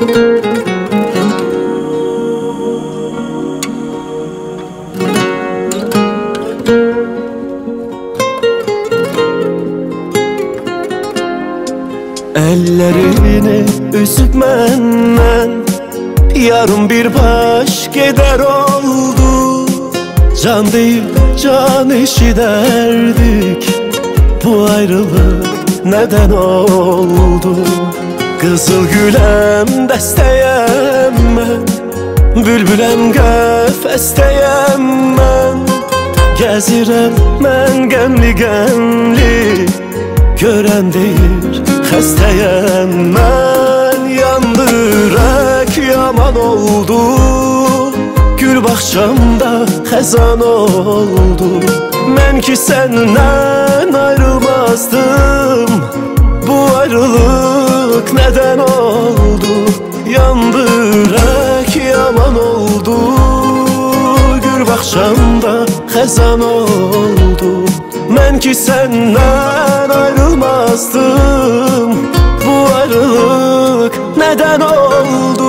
Ellerini üzüp menden yarın bir baş gider oldu. Can deyip can eşiderdik, bu ayrılık neden oldu? Kızıl gülem desteyem ben, bülbülem qəfəstəyəm mən. Gəzirəm mən qəmli-qəmli, görən deyir xəstəyəm mən. Yandı ürək yaman oldu, gül bağçamda xəzan oldu. Mən ki səndən ayrılmazdım, bu ayrılık neden oldu? Yandı ürək yaman oldu, gül bağçamda xəzan oldu. Mən ki səndən ayrılmazdım, bu ayrılık neden oldu?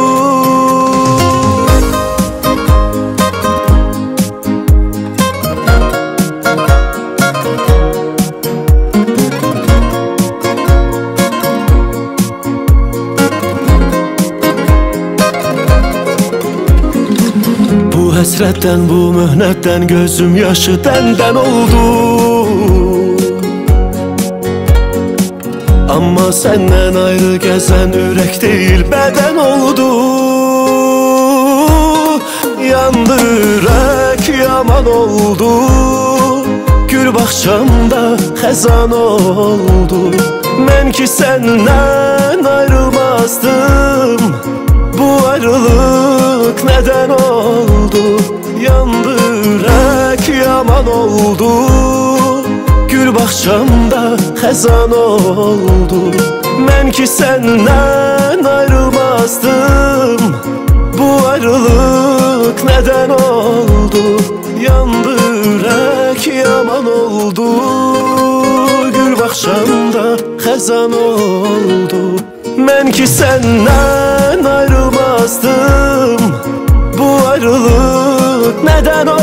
Bu həsrətdən, bu möhnətdən gözüm yaşı dəndən oldu. Amma səndən ayrı gəzən ürək deyil, bədən oldu. Yandı ürək yaman oldu, gül bağçamda xəzan oldu. Mən ki səndən ayrılmazdım, bu ayrılık neden oldu? Yandı ürək yaman oldu, gül bağçamda xəzan oldu. Mən ki səndən ayrılmazdım, bu ayrılık neden oldu? Yandı ürək yaman oldu, gül bağçamda xəzan oldu. Mən ki səndən ayrılmazdım, bu ayrılık neden